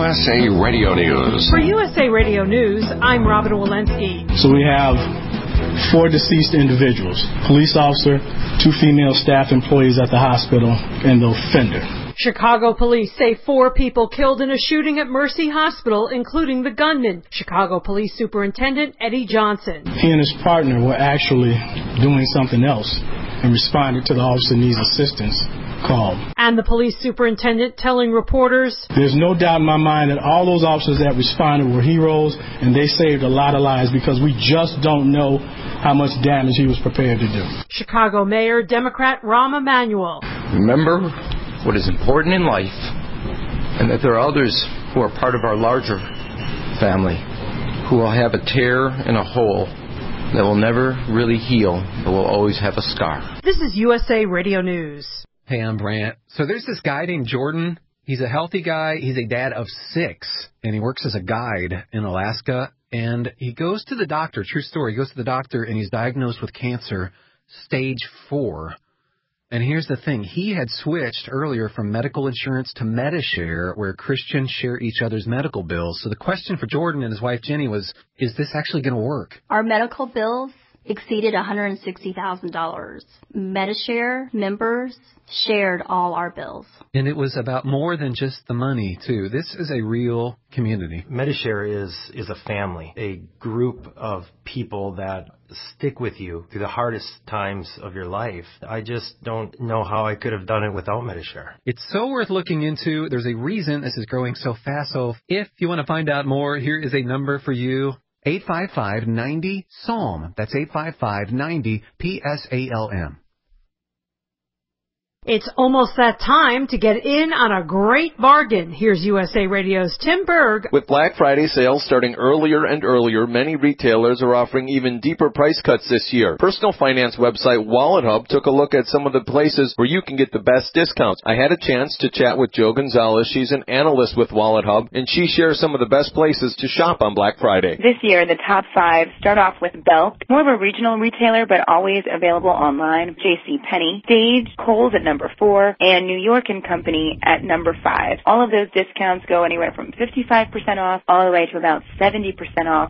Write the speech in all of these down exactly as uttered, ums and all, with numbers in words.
S A Radio News. For U S A Radio News, I'm Robin Walensky. So we have four deceased individuals, police officer, two female staff employees at the hospital, and the offender. Chicago police say four people killed in a shooting at Mercy Hospital, including the gunman. Chicago Police Superintendent Eddie Johnson. He and his partner were actually doing something else and responded to the officer needs assistance call. And the police superintendent telling reporters, there's no doubt in my mind that all those officers that responded were heroes, and they saved a lot of lives because we just don't know how much damage he was prepared to do. Chicago Mayor Democrat Rahm Emanuel. Remember what is important in life, and that there are others who are part of our larger family who will have a tear and a hole that will never really heal, but will always have a scar. This is U S A Radio News. Hey, I'm Brant. So there's this guy named Jordan. He's a healthy guy. He's a dad of six, and he works as a guide in Alaska. And he goes to the doctor, true story, he goes to the doctor, and he's diagnosed with cancer, stage four. And here's the thing. He had switched earlier from medical insurance to Medishare, where Christians share each other's medical bills. So the question for Jordan and his wife Jenny was, is this actually going to work? Our medical bills exceeded one hundred sixty thousand dollars. Medishare members shared all our bills. And it was about more than just the money, too. This is a real community. Medishare is is a family, a group of people that stick with you through the hardest times of your life. I just don't know how I could have done it without Medishare. It's so worth looking into. There's a reason this is growing so fast. So if you want to find out more, here is a number for you. eight five five, nine zero, S A L M. That's eight five five, nine zero, P S A L M. It's almost that time to get in on a great bargain. Here's U S A Radio's Tim Berg. With Black Friday sales starting earlier and earlier, many retailers are offering even deeper price cuts this year. Personal finance website Wallet Hub took a look at some of the places where you can get the best discounts. I had a chance to chat with Jo Gonzalez. She's an analyst with Wallet Hub, and she shares some of the best places to shop on Black Friday. This year, the top five start off with Belk, more of a regional retailer, but always available online. JCPenney, Stage, Kohl's at number four, and New York and Company at number five. All of those discounts go anywhere from fifty-five percent off all the way to about seventy percent off.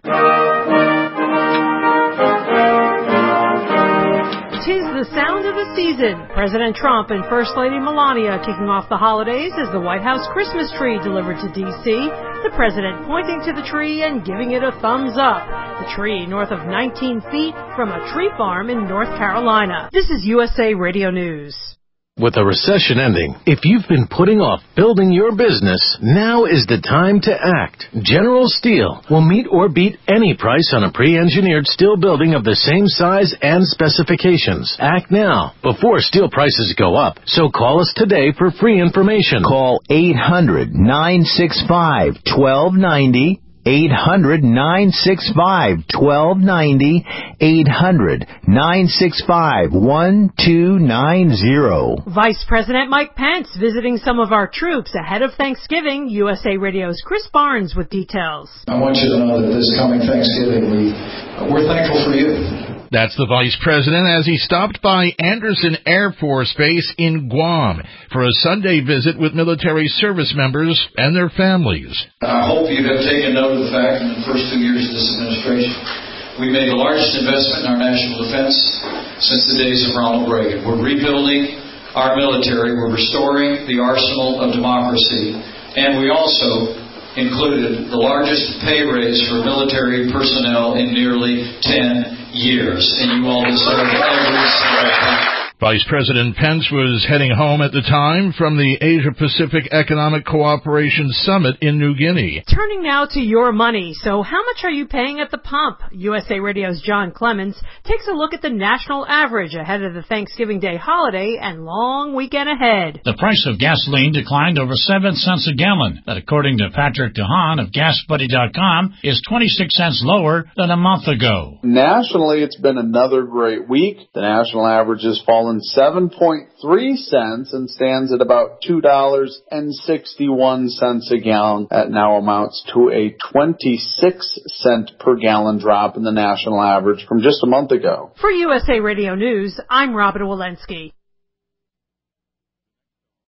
Tis the sound of the season. President Trump and First Lady Melania kicking off the holidays as the White House Christmas tree delivered to D C. The president pointing to the tree and giving it a thumbs up. The tree north of nineteen feet from a tree farm in North Carolina. This is U S A Radio News. With a recession ending, if you've been putting off building your business, now is the time to act. General Steel will meet or beat any price on a pre-engineered steel building of the same size and specifications. Act now, before steel prices go up. So call us today for free information. Call eight hundred, nine six five, one two nine zero. eight hundred, nine six five, one two nine zero. eight hundred, nine six five, one two nine zero. Vice President Mike Pence visiting some of our troops ahead of Thanksgiving. U S A Radio's Chris Barnes with details. I want you to know that this coming Thanksgiving, we, we're thankful for you. That's the Vice President as he stopped by Anderson Air Force Base in Guam for a Sunday visit with military service members and their families. I hope you have taken note of the fact in the first two years of this administration, we made the largest investment in our national defense since the days of Ronald Reagan. We're rebuilding our military. We're restoring the arsenal of democracy. And we also included the largest pay raise for military personnel in nearly ten years, and you all deserve every single. Vice President Pence was heading home at the time from the Asia-Pacific Economic Cooperation Summit in New Guinea. Turning now to your money. So how much are you paying at the pump? U S A Radio's John Clemens takes a look at the national average ahead of the Thanksgiving Day holiday and long weekend ahead. The price of gasoline declined over seven cents a gallon. That, according to Patrick DeHaan of gas buddy dot com, is twenty-six cents lower than a month ago. Nationally, it's been another great week. The national average has fallen seven point three cents and stands at about two dollars and sixty-one cents a gallon. That now amounts to a twenty-six cent per gallon drop in the national average from just a month ago. For U S A Radio News, I'm Robin Walensky.